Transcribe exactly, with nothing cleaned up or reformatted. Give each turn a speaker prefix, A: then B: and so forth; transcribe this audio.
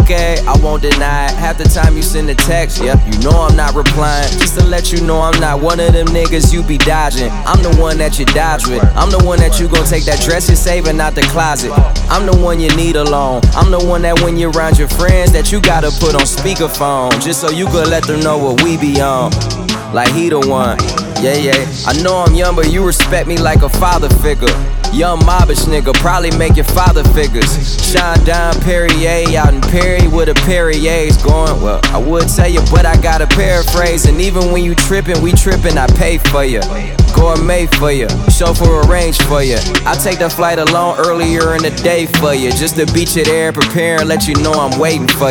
A: Okay, I won't deny it. Half the time you send a text, yep, you know I'm not replying. Just to let you know I'm not one of them niggas you be dodging. I'm the one that you dodge with. I'm the one that you gon' take that dress you're saving out the closet. I'm the one you need alone. I'm the one that when you're around your friends that you gotta put on speakerphone, just so you could let them know what we be on. Like he the one, yeah, yeah. I know I'm young, but you respect me like a father figure. Young mobbish nigga, probably make your father figures. Shine down Perrier out in Perry with a Perrier's going. Well, I would tell you, but I gotta paraphrase. And even when you trippin', we trippin', I pay for you. Gourmet for you, chauffeur arrange for you. I take the flight alone earlier in the day for you, just to beat you there, prepare and let you know I'm waiting for you.